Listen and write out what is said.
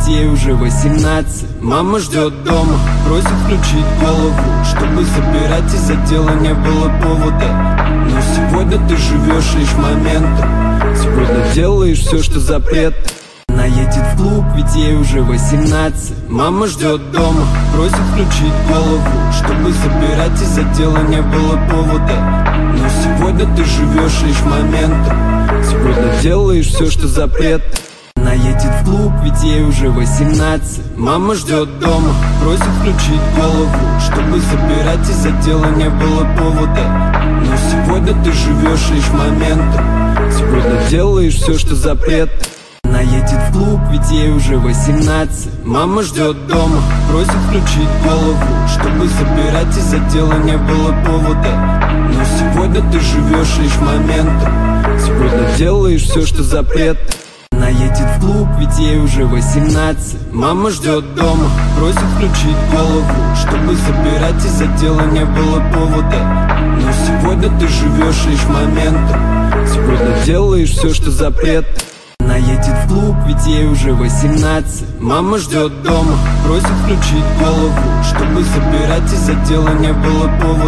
ведь ей уже 18. Мама ждет дома, просит включить голову, чтобы забирать из отдела не было повода. Но сегодня ты живешь лишь моментом, сегодня делаешь все, что запрет. Она едет в клуб, ведь ей уже 18. Мама ждет дома, просит включить голову, чтобы забирать из отдела не было повода. Но сегодня ты живешь лишь моментом, сегодня делаешь все, что запрет. Она едет в клуб, ведь ей уже 18. Мама ждет дома, просит включить голову, чтобы забирать из отдела не было повода. Но сегодня ты живешь лишь моментом, сегодня делаешь все, что запрет. Она едет в клуб, ведь ей уже 18. Мама ждет дома, просит включить голову, чтобы забирать из отдела не было повода. Но сегодня ты живешь лишь моментом, сегодня делаешь все, что запрет. Она едет в клуб, ведь ей уже 18. Мама ждет дома, просит включить голову, чтобы забирать из отдела не было повода. Но сегодня ты живешь лишь моментом, сегодня делаешь все, что запрет. Она едет в клуб, ведь ей уже 18. Мама ждет дома, просит включить голову, чтобы забирать из отдела не было повода.